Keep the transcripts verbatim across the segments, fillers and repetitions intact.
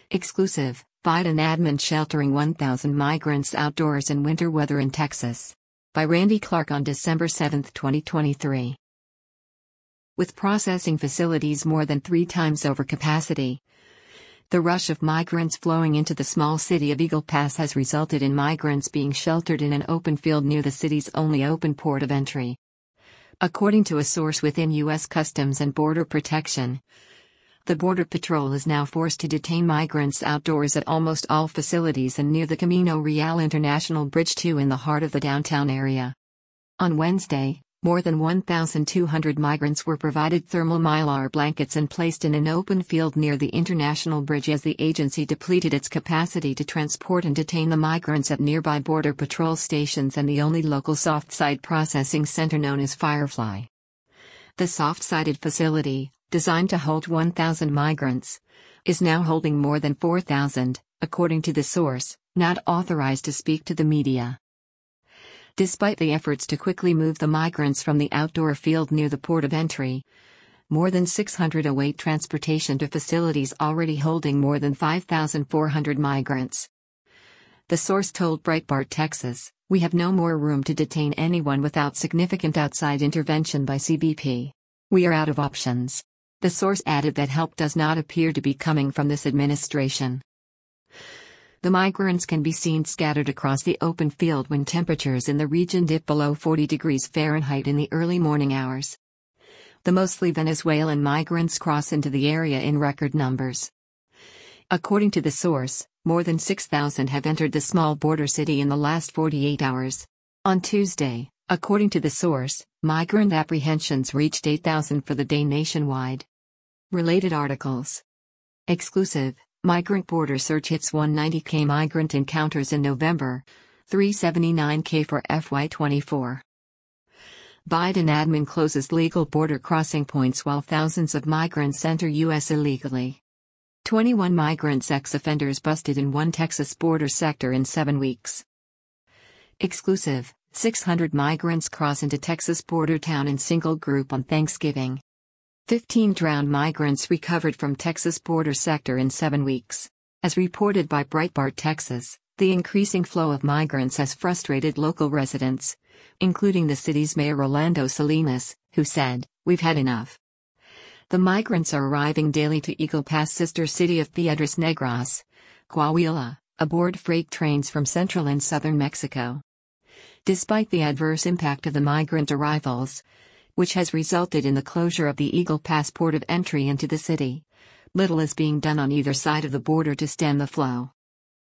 Exclusive, Biden admin sheltering one thousand migrants outdoors in winter weather in Texas. By Randy Clark on December seventh, twenty twenty-three. With processing facilities more than three times over capacity, the rush of migrants flowing into the small city of Eagle Pass has resulted in migrants being sheltered in an open field near the city's only open port of entry. According to a source within U S Customs and Border Protection, the Border Patrol is now forced to detain migrants outdoors at almost all facilities and near the Camino Real International Bridge two in the heart of the downtown area. On Wednesday, more than one thousand two hundred migrants were provided thermal mylar blankets and placed in an open field near the International Bridge as the agency depleted its capacity to transport and detain the migrants at nearby Border Patrol stations and the only local soft-side processing center known as Firefly. The soft-sided facility, designed to hold one thousand migrants, is now holding more than four thousand, according to the source, not authorized to speak to the media. Despite the efforts to quickly move the migrants from the outdoor field near the port of entry, more than six hundred await transportation to facilities already holding more than five thousand four hundred migrants. The source told Breitbart Texas, "We have no more room to detain anyone without significant outside intervention by C B P. We are out of options." The source added that help does not appear to be coming from this administration. The migrants can be seen scattered across the open field when temperatures in the region dip below forty degrees Fahrenheit in the early morning hours. The mostly Venezuelan migrants cross into the area in record numbers. According to the source, more than six thousand have entered the small border city in the last forty-eight hours. On Tuesday, according to the source, migrant apprehensions reached eight thousand for the day nationwide. Related articles. Exclusive, Migrant border search hits one hundred ninety K migrant encounters in November, three hundred seventy-nine K for F Y twenty-four. Biden admin closes legal border crossing points while thousands of migrants enter U S illegally. twenty-one migrant sex offenders busted in one Texas border sector in seven weeks. Exclusive, six hundred migrants cross into Texas border town in single group on Thanksgiving. fifteen drowned migrants recovered from Texas border sector in seven weeks. As reported by Breitbart Texas, the increasing flow of migrants has frustrated local residents, including the city's mayor Rolando Salinas, who said, "We've had enough." The migrants are arriving daily to Eagle Pass' sister city of Piedras Negras, Coahuila, aboard freight trains from central and southern Mexico. Despite the adverse impact of the migrant arrivals, which has resulted in the closure of the Eagle Pass port of entry into the city, little is being done on either side of the border to stem the flow.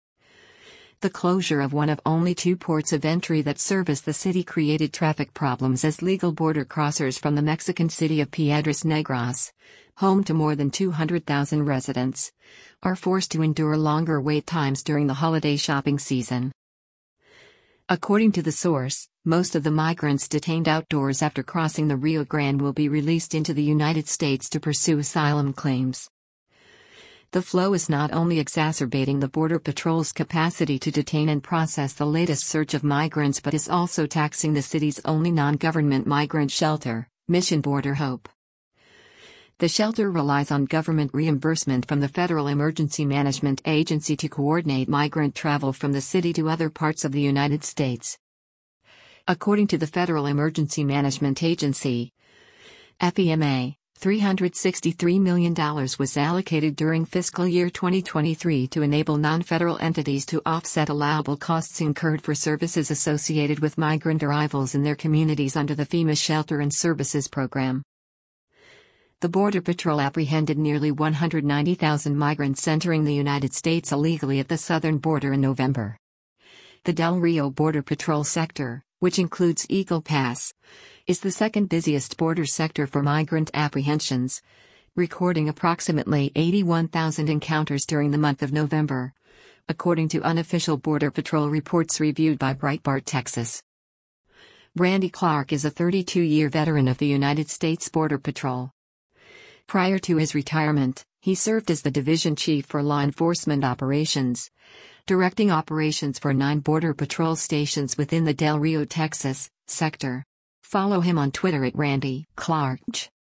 The closure of one of only two ports of entry that service the city created traffic problems as legal border crossers from the Mexican city of Piedras Negras, home to more than two hundred thousand residents, are forced to endure longer wait times during the holiday shopping season. According to the source, most of the migrants detained outdoors after crossing the Rio Grande will be released into the United States to pursue asylum claims. The flow is not only exacerbating the Border Patrol's capacity to detain and process the latest surge of migrants but is also taxing the city's only non-government migrant shelter, Mission Border Hope. The shelter relies on government reimbursement from the Federal Emergency Management Agency to coordinate migrant travel from the city to other parts of the United States. According to the Federal Emergency Management Agency, F E M A, three hundred sixty-three million dollars was allocated during fiscal year twenty twenty-three to enable non-federal entities to offset allowable costs incurred for services associated with migrant arrivals in their communities under the FEMA Shelter and Services Program. The Border Patrol apprehended nearly one hundred ninety thousand migrants entering the United States illegally at the southern border in November. The Del Rio Border Patrol sector, which includes Eagle Pass, is the second busiest border sector for migrant apprehensions, recording approximately eighty-one thousand encounters during the month of November, according to unofficial Border Patrol reports reviewed by Breitbart Texas. Randy Clark is a thirty-two-year veteran of the United States Border Patrol. Prior to his retirement, he served as the division chief for law enforcement operations, directing operations for nine Border Patrol stations within the Del Rio, Texas, sector. Follow him on Twitter at Randy Clark.